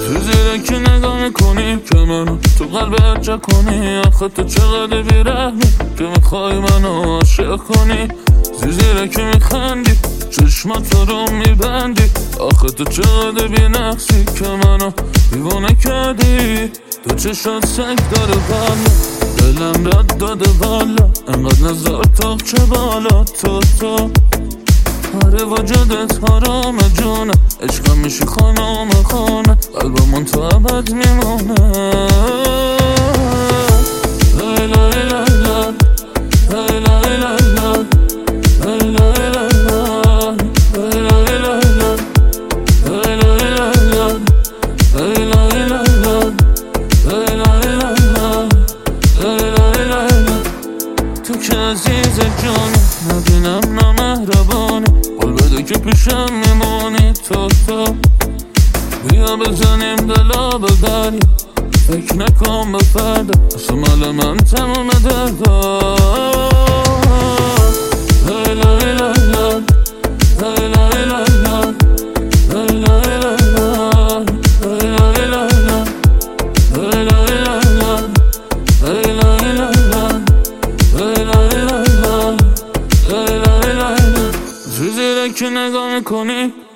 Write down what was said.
تو زیرکی نگاه میکنی که منو تو قلبت جا کنی. آخه تو چقدر بیرحمی که میخوای منو عاشق کنی. زیرکی میخندی چشمات رو میبندی. آخه تو چقدر بینقصی که منو دیوانه کردی. تو چشات سنگ داره بالا، دلم رد داده بالا. انقدر نزار تاقچه بالا تو هر وجودت حرام جونه. عشقم میشی خانم خانه، قلبمون تو ابد میمونه. لیلا لیلا لیلا لیلا لیلا لیلا تو که عزیز جانی، نبینم نامهربانی. قول بده که پیشم میمونی تو بیا بزنیم دلا به دریا. فکر نکن به فردا، اصلا مال من تموم دردا. لیلا لیلا لیلا لیلا لیلا لیلا لیلا. تو زیرکی نگاه میکنی